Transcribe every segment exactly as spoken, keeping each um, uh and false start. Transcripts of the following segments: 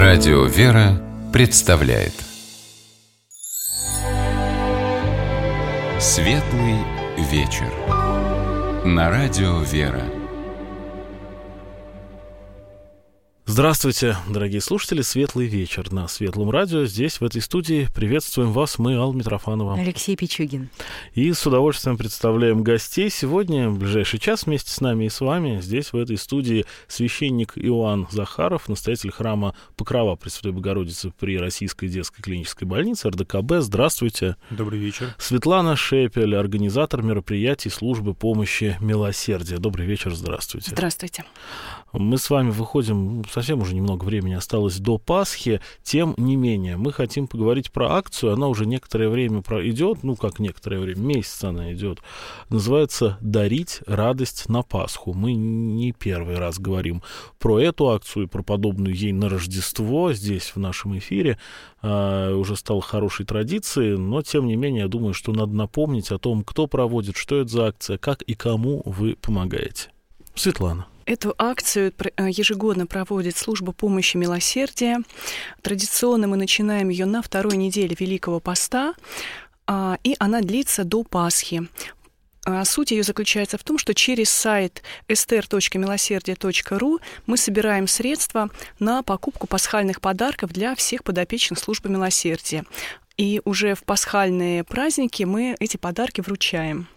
Радио «Вера» представляет Светлый вечер на Радио «Вера». Здравствуйте, дорогие слушатели. Светлый вечер на Светлом радио. Здесь, в этой студии, приветствуем вас мы, Алла Митрофанова, Алексей Пичугин. И с удовольствием представляем гостей. Сегодня, в ближайший час, вместе с нами и с вами, здесь, в этой студии, священник Иоанн Захаров, настоятель храма Покрова Пресвятой Богородицы при Российской детской клинической больнице, эр дэ ка бэ. Здравствуйте. Добрый вечер. Светлана Шепель, организатор мероприятий службы помощи милосердия. Добрый вечер, здравствуйте. Здравствуйте. Мы с вами выходим, совсем уже немного времени осталось до Пасхи, тем не менее, мы хотим поговорить про акцию, она уже некоторое время идет, ну как некоторое время, месяц она идет, называется «Дарить радость на Пасху». Мы не первый раз говорим про эту акцию и про подобную ей на Рождество здесь, в нашем эфире, а, уже стало хорошей традицией, но тем не менее, я думаю, что надо напомнить о том, кто проводит, что это за акция, как и кому вы помогаете. Светлана. Эту акцию ежегодно проводит служба помощи милосердия. Традиционно мы начинаем ее на второй неделе Великого Поста, и она длится до Пасхи. Суть ее заключается в том, что через сайт эс тэ эр точка милосердие точка ру мы собираем средства на покупку пасхальных подарков для всех подопечных службы милосердия. И уже в пасхальные праздники мы эти подарки вручаем.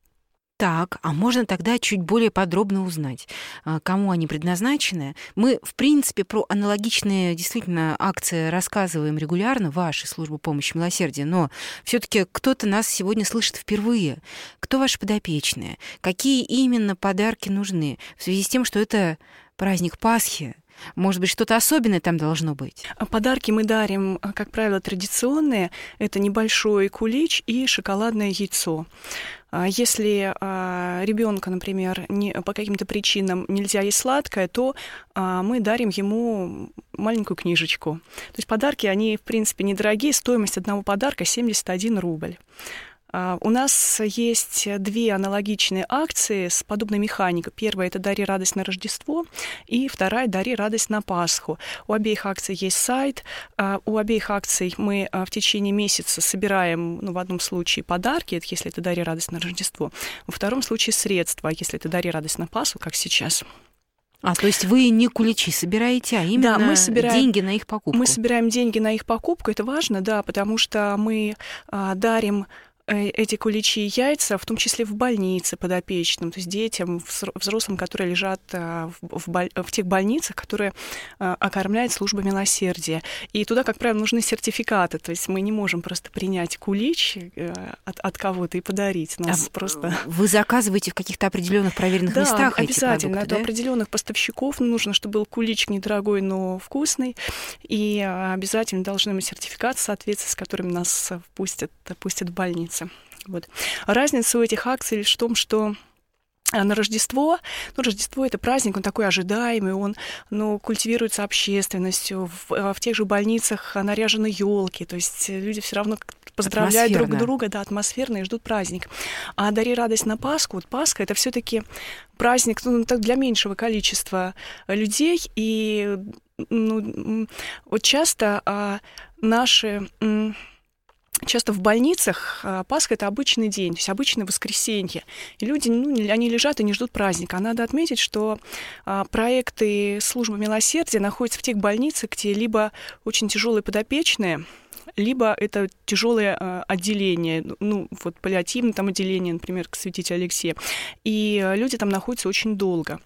Так, а можно тогда чуть более подробно узнать, кому они предназначены? Мы, в принципе, про аналогичные действительно акции рассказываем регулярно, ваша служба помощи милосердия, но все-таки кто-то нас сегодня слышит впервые. Кто ваши подопечные? Какие именно подарки нужны? В связи с тем, что это праздник Пасхи, может быть, что-то особенное там должно быть? Подарки мы дарим, как правило, традиционные. Это небольшой кулич и шоколадное яйцо. Если а, ребенка, например, не, по каким-то причинам нельзя есть сладкое, то а, мы дарим ему маленькую книжечку. То есть подарки, они, в принципе, недорогие. Стоимость одного подарка семьдесят один рубль. Uh, у нас есть две аналогичные акции с подобной механикой. Первая — это «Дари радость на Рождество», и вторая — «Дари радость на Пасху». У обеих акций есть сайт. Uh, у обеих акций мы uh, в течение месяца собираем, ну, в одном случае подарки, если это «Дари радость на Рождество», во втором случае средства, если это «Дари радость на Пасху», как сейчас. А, то есть вы не куличи собираете, а именно да, мы собираем, деньги на их покупку? Мы собираем деньги на их покупку. Это важно, да, потому что мы uh, дарим эти куличи и яйца, в том числе в больнице подопечным, то есть детям, взрослым, которые лежат в, в, боль... в тех больницах, которые окормляет служба милосердия. И туда, как правило, нужны сертификаты, то есть мы не можем просто принять кулич от, от кого-то и подарить. Нас а просто... Вы заказываете в каких-то определенных проверенных да, местах эти обязательно. продукты, Это да? у определенных поставщиков нужно, чтобы был кулич недорогой, но вкусный. И обязательно должны быть сертификаты, в соответствии с которыми нас пустят, пустят в больницу. Вот. Разница у этих акций лишь в том, что на Рождество, ну, Рождество — это праздник, он такой ожидаемый, он, ну, культивируется общественностью, в, в тех же больницах наряжены елки, то есть люди все равно поздравляют друг друга, да, атмосферно, и ждут праздник. А «Дари радость на Пасху», вот Пасха — это все-таки праздник, ну, для меньшего количества людей, и, ну, вот часто а, наши... Часто в больницах Пасха — это обычный день, то есть обычное воскресенье. И люди, ну, они лежат и не ждут праздника. А надо отметить, что а, проекты службы милосердия находятся в тех больницах, где либо очень тяжелые подопечные, либо это тяжелое а, отделение, ну, вот паллиативное там отделение, например, к святителю Алексею. И а, люди там находятся очень долго.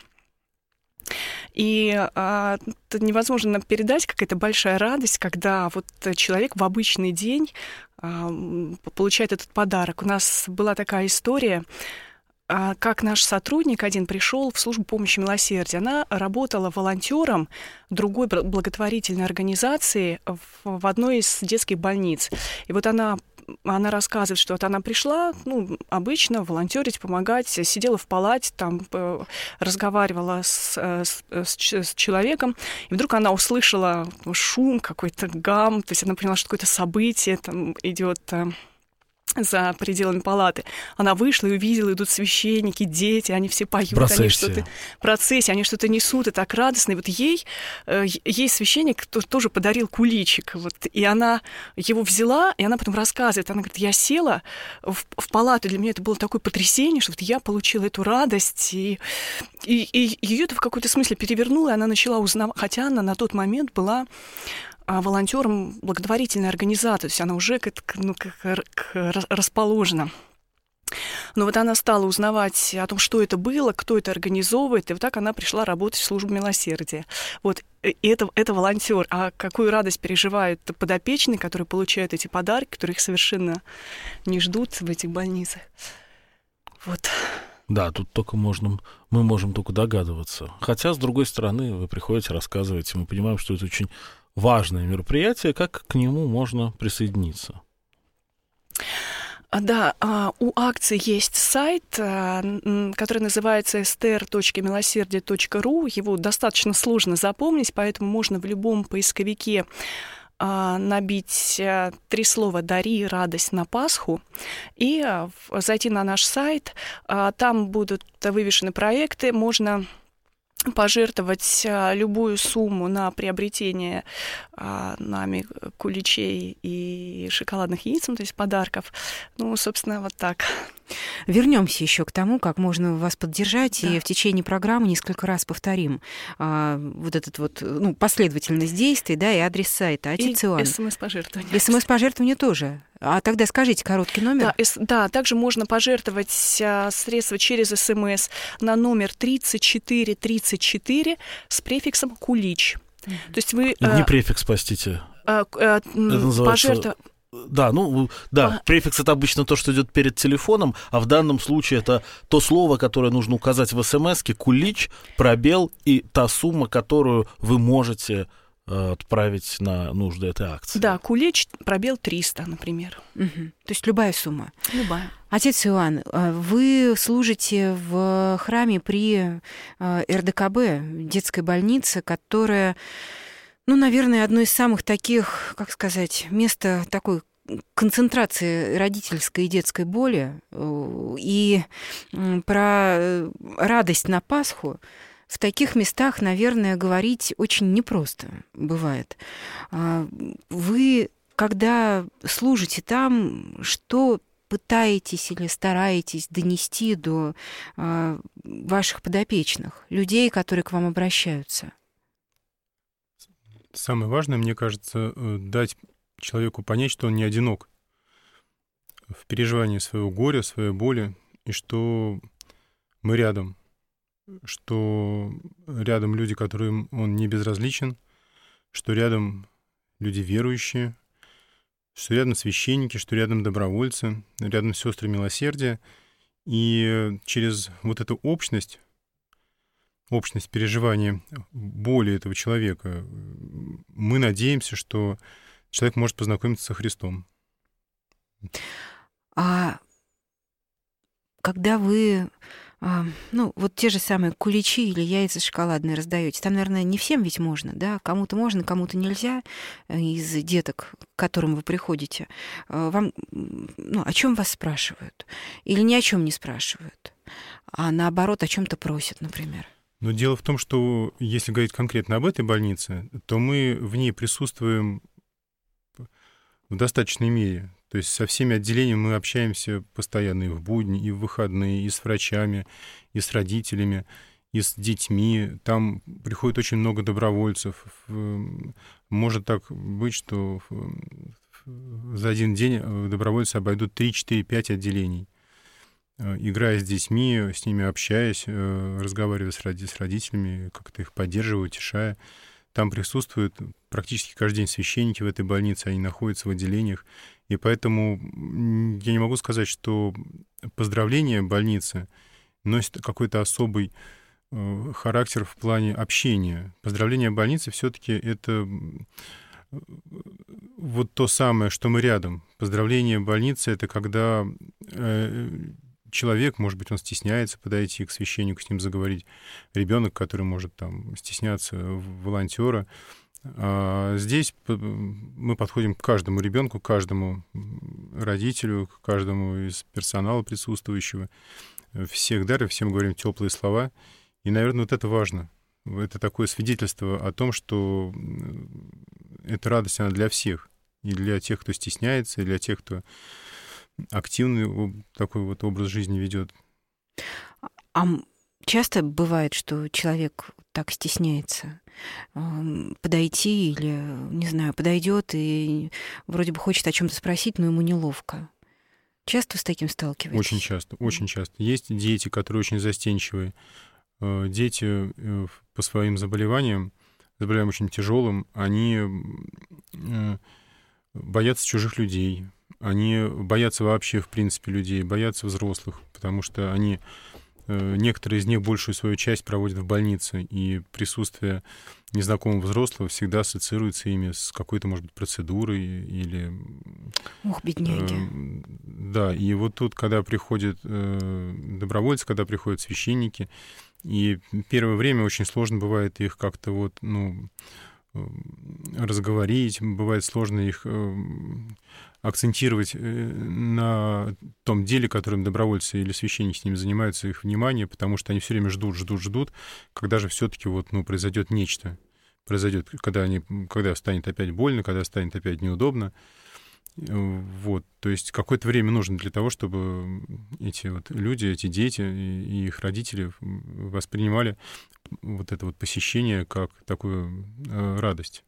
И а, это невозможно передать, какая-то большая радость, когда вот человек в обычный день а, получает этот подарок. У нас была такая история, а, как наш сотрудник один пришел в службу помощи милосердия. Она работала волонтером другой благотворительной организации в, в одной из детских больниц. И вот она Она рассказывает, что вот она пришла, ну, обычно волонтерить, помогать, сидела в палате, там разговаривала с, с, с человеком, и вдруг она услышала шум, какой-то гам, то есть она поняла, что какое-то событие, там идет за пределами палаты. Она вышла и увидела, идут священники, дети, они все поют, Процессия. они что-то... Процессия, они что-то несут, и так радостно. И вот ей, ей священник тоже подарил куличик. Вот, и она его взяла, и она потом рассказывает. Она говорит, я села в, в палату, для меня это было такое потрясение, что вот я получила эту радость, и, и, и ее это в какой-то смысле перевернуло, и она начала узнавать, хотя она на тот момент была волонтером благотворительной организации, то есть она уже к, ну, к, к, расположена. Но вот она стала узнавать о том, что это было, кто это организовывает, и вот так она пришла работать в службу милосердия. Вот, и это, это волонтер. А какую радость переживают подопечные, которые получают эти подарки, которые их совершенно не ждут в этих больницах. Вот. Да, тут только можно, мы можем только догадываться. Хотя, с другой стороны, вы приходите, рассказываете, мы понимаем, что это очень важное мероприятие, как к нему можно присоединиться. Да, у акции есть сайт, который называется эс тэ эр точка милосердие точка ру. Его достаточно сложно запомнить, поэтому можно в любом поисковике набить три слова «Дари радость на Пасху» и зайти на наш сайт. Там будут вывешены проекты, можно пожертвовать любую сумму на приобретение а, нами куличей и шоколадных яиц, то есть подарков. Ну, собственно, вот так. Вернемся еще к тому, как можно вас поддержать, да. И в течение программы несколько раз повторим а, вот этот вот, ну, последовательность действий, да, и адрес сайта. Отец и Иоанн. СМС-пожертвования. СМС-пожертвования тоже. А тогда скажите короткий номер. Да, эс, да, также можно пожертвовать а, средства через СМС на номер тридцать четыре тридцать четыре с префиксом «Кулич». Mm-hmm. То есть вы... Не а, префикс, простите. А, а, Это называется... Пожертв... Да, ну, да, а... префикс — это обычно то, что идет перед телефоном, а в данном случае это то слово, которое нужно указать в СМСке, кулич, пробел и та сумма, которую вы можете э, отправить на нужды этой акции. Да, кулич, пробел триста, например. Угу. То есть любая сумма. Любая. Отец Иоанн, вы служите в храме при эр дэ ка бэ, детской больнице, которая... Ну, наверное, одно из самых таких, как сказать, места такой концентрации родительской и детской боли. И про радость на Пасху в таких местах, наверное, говорить очень непросто бывает. Вы, когда служите там, что пытаетесь или стараетесь донести до ваших подопечных, людей, которые к вам обращаются? Самое важное, мне кажется, дать человеку понять, что он не одинок в переживании своего горя, своей боли, и что мы рядом, что рядом люди, которым он не безразличен, что рядом люди верующие, что рядом священники, что рядом добровольцы, рядом сестры милосердия. И через вот эту общность, общность переживания боли этого человека, мы надеемся, что человек может познакомиться со Христом. А когда вы, ну, вот те же самые куличи или яйца шоколадные раздаете, там, наверное, не всем ведь можно, да? Кому-то можно, кому-то нельзя из деток, к которым вы приходите. Вам, ну, о чем вас спрашивают? Или ни о чем не спрашивают, а наоборот, о чем-то просят, например? Но дело в том, что если говорить конкретно об этой больнице, то мы в ней присутствуем в достаточной мере. То есть со всеми отделениями мы общаемся постоянно и в будни, и в выходные, и с врачами, и с родителями, и с детьми. Там приходит очень много добровольцев. Может так быть, что за один день добровольцы обойдут три, четыре, пять отделений. Играя с детьми, с ними общаясь, разговаривая с родителями, как-то их поддерживая, утешая. Там присутствуют практически каждый день священники в этой больнице, они находятся в отделениях. И поэтому я не могу сказать, что поздравление больницы носит какой-то особый характер в плане общения. Поздравление больницы все-таки это вот то самое, что мы рядом. Поздравление больницы — это когда человек, может быть, он стесняется подойти к священнику, с ним заговорить. Ребенок, который может там стесняться волонтера, А здесь мы подходим к каждому ребенку, к каждому родителю, к каждому из персонала присутствующего. Всех дарим, всем говорим теплые слова. И, наверное, вот это важно. Это такое свидетельство о том, что эта радость, она для всех. И для тех, кто стесняется, и для тех, кто активный такой вот образ жизни ведет. А часто бывает, что человек так стесняется подойти или, не знаю, подойдет и вроде бы хочет о чем-то спросить, но ему неловко. Часто с таким сталкиваетесь? Очень часто, очень часто. Есть дети, которые очень застенчивые. Дети по своим заболеваниям, заболеваниям очень тяжелым, они боятся чужих людей, они боятся вообще, в принципе, людей, боятся взрослых, потому что они, некоторые из них большую свою часть проводят в больнице, и присутствие незнакомого взрослого всегда ассоциируется ими с какой-то, может быть, процедурой или... Ох, бедняги. Э, да, и вот тут, когда приходят э, добровольцы, когда приходят священники, и первое время очень сложно бывает их как-то вот, ну, разговорить, бывает сложно их э, акцентировать на том деле, которым добровольцы или священники с ними занимаются, их внимание, потому что они все время ждут, ждут, ждут, когда же все-таки вот, ну, произойдет нечто. Произойдет, когда, они, когда станет опять больно, когда станет опять неудобно. Вот. То есть какое-то время нужно для того, чтобы эти вот люди, эти дети и их родители воспринимали вот это вот посещение как такую радость.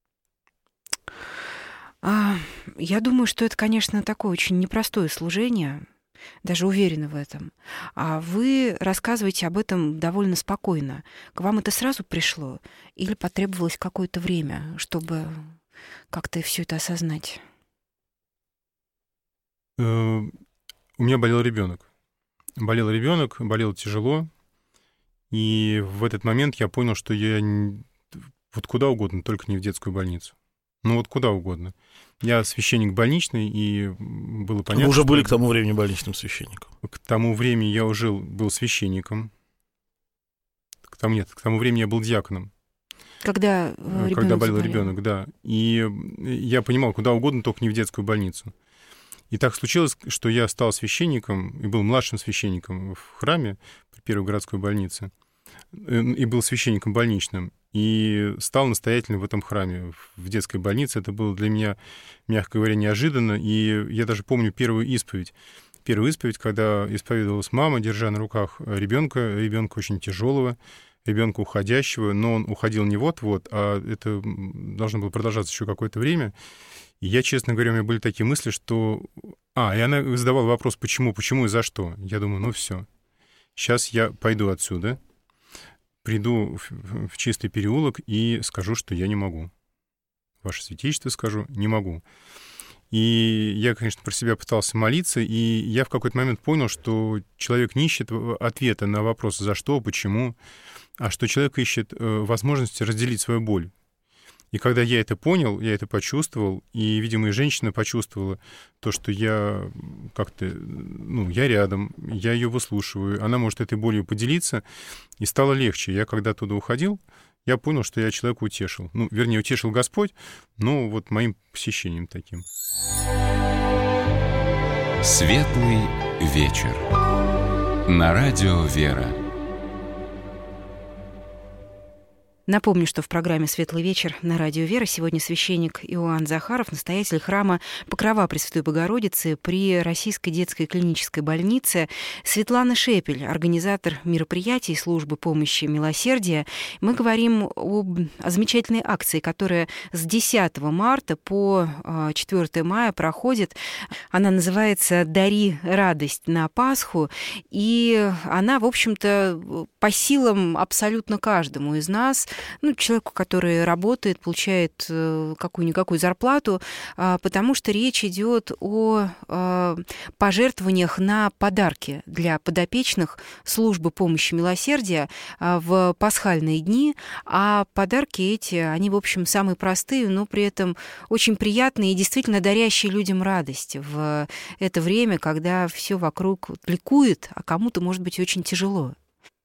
Я думаю, что это, конечно, такое очень непростое служение, даже уверена в этом. А вы рассказываете об этом довольно спокойно. К вам это сразу пришло или потребовалось какое-то время, чтобы как-то все это осознать? У меня болел ребенок. Болел ребенок, болел тяжело. И в этот момент я понял, что я вот куда угодно, только не в детскую больницу. Ну вот куда угодно. Я священник больничный, и было понятно... Вы уже были что... к тому времени больничным священником? К тому времени я уже был священником. К тому, нет, к тому времени я был диаконом. Когда ребенок Когда болел заболел. ребенок, да. И я понимал, куда угодно, только не в детскую больницу. И так случилось, что я стал священником и был младшим священником в храме при Первой городской больнице, и был священником больничным, и стал настоятельным в этом храме, в детской больнице. Это было для меня, мягко говоря, неожиданно, и я даже помню первую исповедь. Первую исповедь, когда исповедовалась мама, держа на руках ребенка, ребенка очень тяжелого, ребенка уходящего, но он уходил не вот-вот, а это должно было продолжаться еще какое-то время. И я, честно говоря, у меня были такие мысли, что... А, и она задавала вопрос, почему, почему и за что. Я думаю, ну все, сейчас я пойду отсюда, приду в, в чистый переулок и скажу, что я не могу. Ваше святейшество скажу, не могу. И я, конечно, про себя пытался молиться, и я в какой-то момент понял, что человек не ищет ответа на вопрос «за что?», «почему?», а что человек ищет возможности разделить свою боль. И когда я это понял, я это почувствовал, и, видимо, и женщина почувствовала то, что я как-то, ну, я рядом, я ее выслушиваю, она может этой болью поделиться, и стало легче. Я когда оттуда уходил, я понял, что я человека утешил. Ну, вернее, утешил Господь, но вот моим посещением таким. Светлый вечер. На радио «Вера». Напомню, что в программе «Светлый вечер» на радио «Вера» сегодня священник Иоанн Захаров, настоятель храма Покрова Пресвятой Богородицы при Российской детской клинической больнице, Светлана Шепель, организатор мероприятий службы помощи милосердия. Мы говорим об, о замечательной акции, которая с десятого марта по четвёртое мая проходит. Она называется «Дари радость на Пасху», и она, в общем-то, по силам абсолютно каждому из нас, ну, человеку, который работает, получает какую-никакую зарплату, потому что речь идет о пожертвованиях на подарки для подопечных службы помощи милосердия в пасхальные дни, а подарки эти, они, в общем, самые простые, но при этом очень приятные и действительно дарящие людям радость в это время, когда все вокруг ликует, а кому-то, может быть, очень тяжело.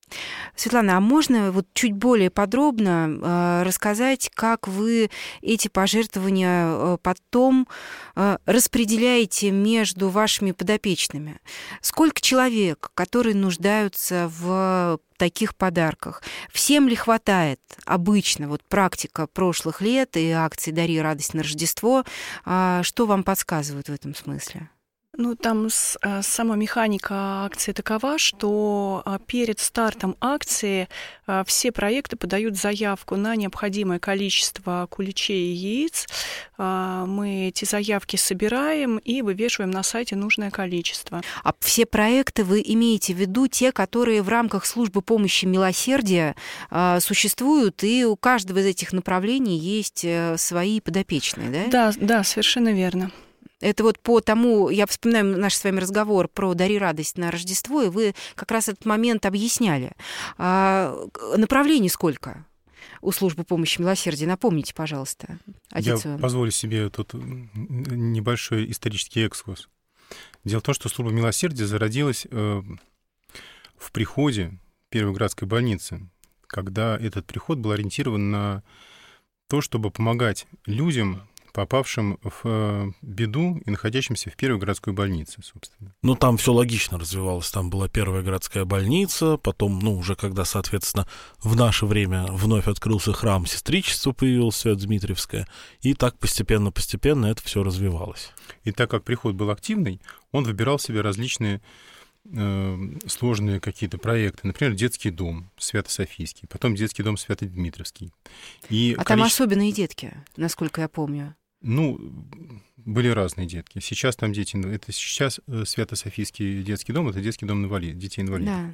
Светлана, а можно вот чуть более подробно э, рассказать, как вы эти пожертвования э, потом э, распределяете между вашими подопечными? Сколько человек, которые нуждаются в таких подарках? Всем ли хватает обычно, вот практика прошлых лет и акции «Дари радость на Рождество», э, что вам подсказывают в этом смысле? Ну, там с, а, сама механика акции такова, что а, перед стартом акции а, все проекты подают заявку на необходимое количество куличей и яиц. А, мы эти заявки собираем и вывешиваем на сайте нужное количество. А все проекты вы имеете в виду те, которые в рамках службы помощи милосердия а, существуют, и у каждого из этих направлений есть а, свои подопечные, да? Да, да, совершенно верно. Это вот по тому, я вспоминаю наш с вами разговор про «Дари радость на Рождество», и вы как раз этот момент объясняли. А, направлений сколько у службы помощи милосердия? Напомните, пожалуйста. Отец Я Иван. позволю себе тут небольшой исторический экскурс. Дело в том, что служба милосердия зародилась э, в приходе Первой городской больницы, когда этот приход был ориентирован на то, чтобы помогать людям, попавшим в беду и находящимся в Первой городской больнице, собственно. Ну, там все логично развивалось. Там была Первая городская больница, потом, ну, уже когда, соответственно, в наше время вновь открылся храм сестричества, появилась Свято-Дмитриевская, и так постепенно-постепенно это все развивалось. И так как приход был активный, он выбирал себе различные э, сложные какие-то проекты. Например, детский дом Свято-Софийский, потом детский дом Свято-Дмитриевский. И а количество... там особенные детки, насколько я помню. Ну, были разные детки. Сейчас там дети... Это сейчас Свято-Софийский детский дом, это детский дом инвалид, детей-инвалидов. Да.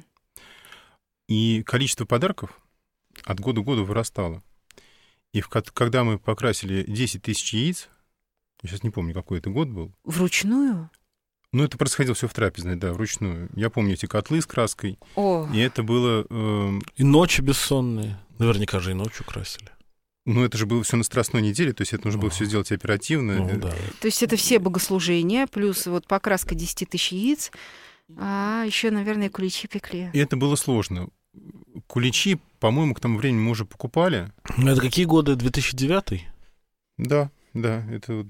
И количество подарков от года к году вырастало. И в, когда мы покрасили десять тысяч яиц, я сейчас не помню, какой это год был. Вручную? Ну, это происходило все в трапезной, да, вручную. Я помню эти котлы с краской. О. И это было... Э... И ночи бессонные. Наверняка же и ночью красили. Ну, это же было все на Страстной неделе, то есть это нужно было все сделать оперативно. Ну, да. То есть это все богослужения, плюс вот покраска десять тысяч яиц, а еще, наверное, куличи пекли. И это было сложно. Куличи, по-моему, к тому времени мы уже покупали. Ну, это какие годы? две тысячи девятый? Да, да, это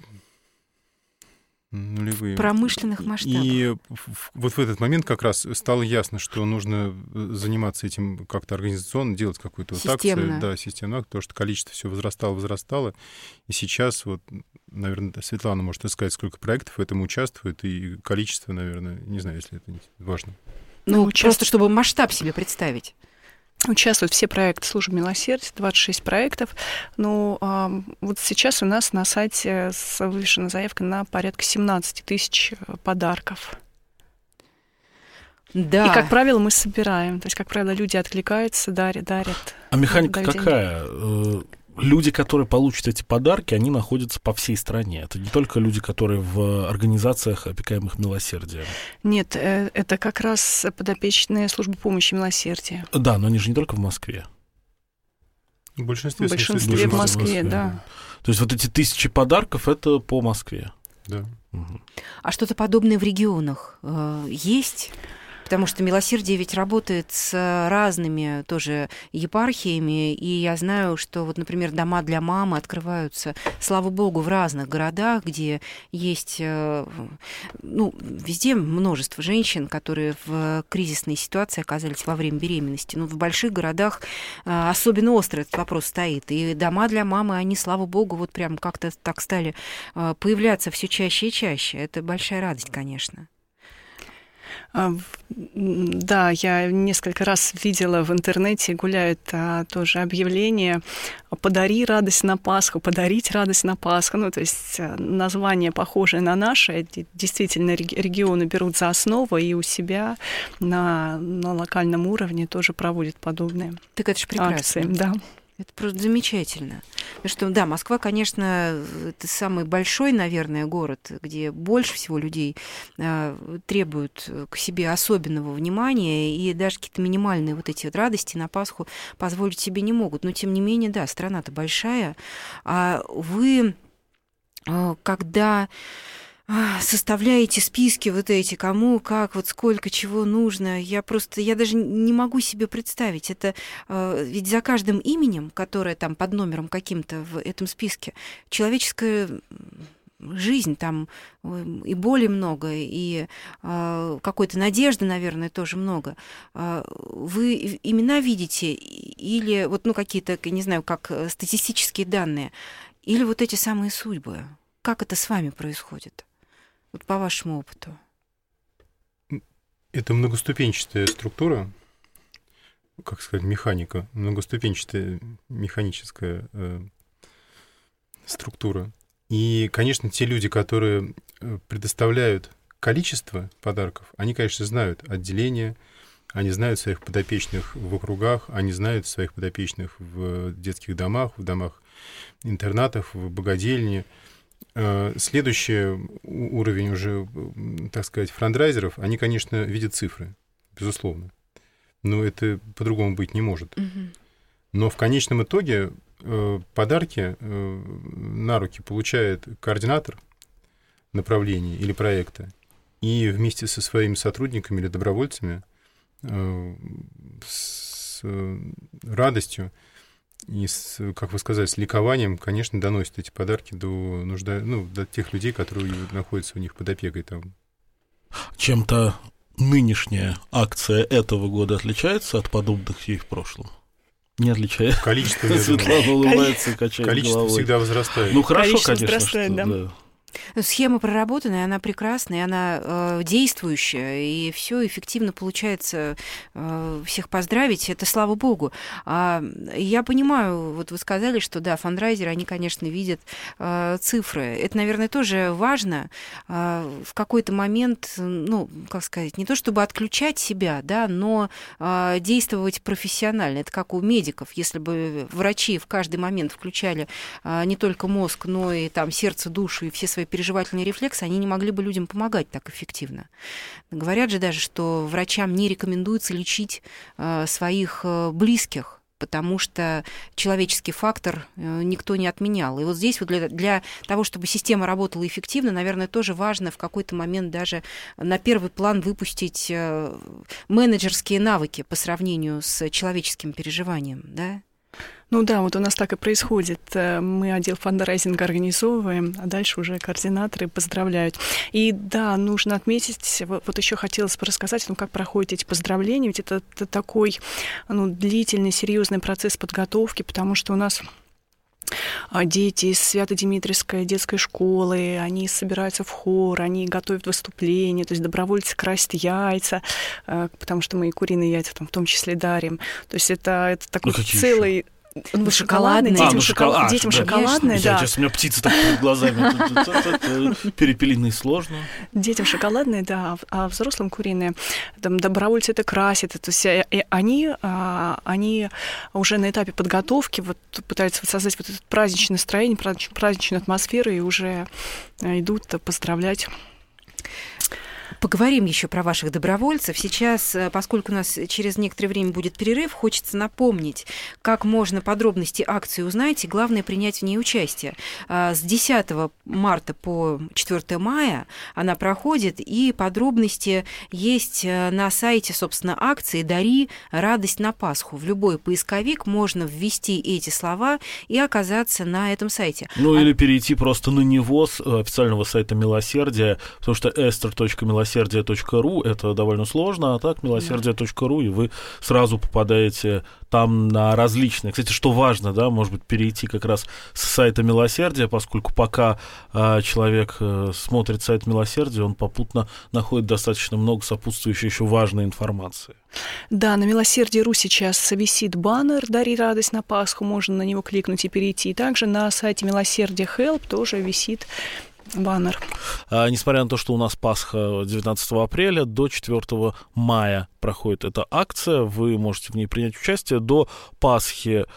нулевые. В промышленных масштабах. И вот в этот момент как раз стало ясно, что нужно заниматься этим как-то организационно, делать какую-то вот акцию. Да, системно, потому что количество все возрастало, возрастало. И сейчас, вот, наверное, Светлана может сказать, сколько проектов в этом участвует, и количество, наверное, не знаю, если это важно. Ну, Участвует... просто чтобы масштаб себе представить. Участвуют все проекты службы милосердия, двадцать шесть проектов. Ну, а, вот сейчас у нас на сайте вывешена заявка на порядка семнадцать тысяч подарков. Да. И, как правило, мы собираем. То есть, как правило, люди откликаются, дарят, дарят. А механика какая? Деньги. Люди, которые получат эти подарки, они находятся по всей стране. Это не только люди, которые в организациях, опекаемых милосердием. Нет, это как раз подопечные службы помощи милосердия. Да, но они же не только в Москве. В большинстве, в, большинстве в Москве, Москве, да. То есть вот эти тысячи подарков — это по Москве. Да. Угу. А что-то подобное в регионах э, есть? Потому что милосердие ведь работает с разными тоже епархиями, и я знаю, что вот, например, дома для мамы открываются, слава богу, в разных городах, где есть, ну, везде множество женщин, которые в кризисной ситуации оказались во время беременности. Но в больших городах особенно остро этот вопрос стоит. И дома для мамы, они, слава богу, вот прям как-то так стали появляться все чаще и чаще. Это большая радость, конечно. Да, я несколько раз видела в интернете, гуляют а, тоже объявления «Подари радость на Пасху», «Подарить радость на Пасху». Ну, то есть название похожее на наше. Действительно, регионы берут за основу и у себя на, на локальном уровне тоже проводят подобные так это же прекрасно. Акции. Да. Это просто замечательно. Потому что, да, Москва, конечно, это самый большой, наверное, город, где больше всего людей э, требуют к себе особенного внимания, и даже какие-то минимальные вот эти вот радости на Пасху позволить себе не могут. Но, тем не менее, да, страна-то большая. А вы, э, когда составляете списки вот эти, кому, как, вот сколько, чего нужно. Я просто, я даже не могу себе представить. Это ведь за каждым именем, которое там под номером каким-то в этом списке, человеческая жизнь, там и боли много, и э, какой-то надежды, наверное, тоже много. Э, вы имена видите или вот, ну, какие-то, не знаю, как статистические данные, или вот эти самые судьбы? Как это с вами происходит? Вот по вашему опыту. Это многоступенчатая структура, как сказать, механика, многоступенчатая механическая э, структура. И, конечно, те люди, которые предоставляют количество подарков, они, конечно, знают отделение, они знают своих подопечных в округах, они знают своих подопечных в детских домах, в домах-интернатах, в богадельне. Следующий уровень уже, так сказать, франдрайзеров, они, конечно, видят цифры, безусловно. Но это по-другому быть не может. Но в конечном итоге подарки на руки получает координатор направления или проекта, и вместе со своими сотрудниками или добровольцами с радостью и, с, как вы сказали, с ликованием, конечно, доносят эти подарки до, нужда... ну, до тех людей, которые находятся у них под опекой. Там. Чем-то нынешняя акция этого года отличается от подобных ей в прошлом? Не отличается. Количество, Светлана улыбается и качает Количество головой. всегда возрастает. Ну, хорошо, Количество конечно, возрастает, что, да. да. Схема проработанная, она прекрасная, она э, действующая, и все эффективно получается. Э, всех поздравить, это слава богу. А, я понимаю, вот вы сказали, что да, фандрайзеры, они, конечно, видят э, цифры. Это, наверное, тоже важно э, в какой-то момент, ну, как сказать, не то чтобы отключать себя, да, но э, действовать профессионально. Это как у медиков. Если бы врачи в каждый момент включали э, не только мозг, но и там сердце, душу и все свои переживательные рефлексы, они не могли бы людям помогать так эффективно. Говорят же даже, что врачам не рекомендуется лечить э, своих э, близких, потому что человеческий фактор э, никто не отменял. И вот здесь вот для, для того, чтобы система работала эффективно, наверное, тоже важно в какой-то момент даже на первый план выпустить э, менеджерские навыки по сравнению с человеческим переживанием, да? Ну да, вот у нас так и происходит. Мы отдел фандрайзинга организовываем, а дальше уже координаторы поздравляют. И да, нужно отметить, вот, вот еще хотелось бы рассказать, ну, как проходят эти поздравления, ведь это, это такой, ну, длительный, серьезный процесс подготовки, потому что у нас дети из Свято-Димитриевской детской школы, они собираются в хор, они готовят выступления, то есть добровольцы красят яйца, потому что мы и куриные яйца там, в том числе дарим. То есть это, это такой ну, целый... Ну, шоколадные. Детям, а, ну, шоколад... шоколад, детям да. шоколадные, да. Я, сейчас у меня птица так перед глазами. Перепелиные сложно. Детям шоколадные, да, а взрослым куриные. Там добровольцы это красят. То есть они, они уже на этапе подготовки вот, пытаются создать вот это праздничное настроение, праздничную атмосферу и уже идут поздравлять. Поговорим еще про ваших добровольцев. Сейчас, поскольку у нас через некоторое время будет перерыв, хочется напомнить, как можно подробности акции узнать и, главное, принять в ней участие. С десятого марта по четвёртого мая она проходит, и подробности есть на сайте, собственно, акции «Дари радость на Пасху». В любой поисковик можно ввести эти слова и оказаться на этом сайте. Ну, а... или перейти просто на него с официального сайта «Милосердия», потому что эстер точка милосердие точка ру это довольно сложно, а так милосердие точка ру, и вы сразу попадаете там на различные. Кстати, что важно, да, может быть, перейти как раз с сайта Милосердия, поскольку пока э, человек э, смотрит сайт Милосердия, он попутно находит достаточно много сопутствующей еще важной информации. Да, на Милосердие.ру сейчас висит баннер «Дари радость на Пасху», можно на него кликнуть и перейти. И также на сайте Милосердие Help тоже висит баннер. А, несмотря на то, что у нас Пасха девятнадцатого апреля, до четвёртого мая проходит эта акция, вы можете в ней принять участие. До Пасхи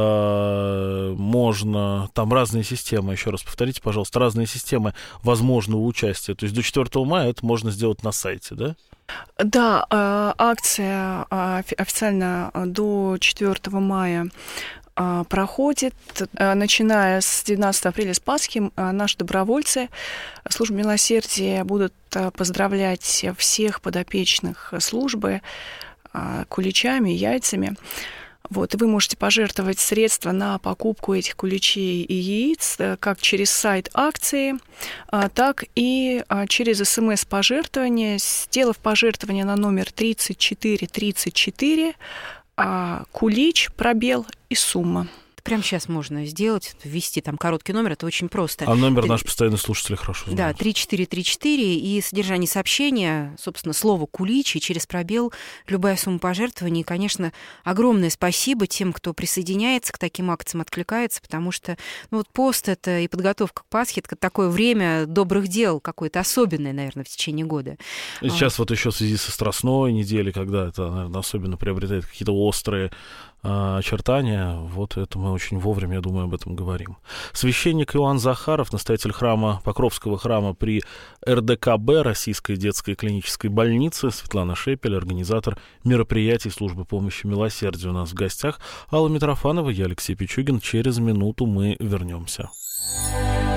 э, можно, там разные системы, еще раз повторите, пожалуйста, разные системы возможного участия. То есть до четвёртого мая это можно сделать на сайте, да? Да, акция официально до четвёртого мая проходит, начиная с девятнадцатого апреля, с Пасхи, наши добровольцы службы милосердия будут поздравлять всех подопечных службы куличами, яйцами. Вот, и вы можете пожертвовать средства на покупку этих куличей и яиц как через сайт акции, так и через СМС-пожертвование, сделав пожертвование на номер тридцать четыре тридцать четыре, кулич, пробел и сумма. Прямо сейчас можно сделать, ввести там короткий номер, это очень просто. А номер наш постоянный слушатель хорошо знает. Да, три четыре три четыре, и содержание сообщения, собственно, слово «кулич», и через пробел любая сумма пожертвований. И, конечно, огромное спасибо тем, кто присоединяется к таким акциям, откликается, потому что ну, вот пост это и подготовка к Пасхе, это такое время добрых дел, какое-то особенное, наверное, в течение года. И сейчас а... вот еще в связи со Страстной неделей, когда это, наверное, особенно приобретает какие-то острые очертания, вот это мы очень вовремя, я думаю, об этом говорим. Священник Иоанн Захаров, настоятель храма, Покровского храма при эр дэ ка бэ, Российской детской клинической больницы, Светлана Шепель, организатор мероприятий службы помощи милосердию, у нас в гостях. Алла Митрофанова, я Алексей Пичугин. Через минуту мы вернемся.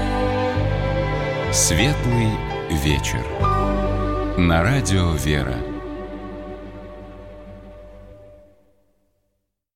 Светлый вечер. На радио «Вера».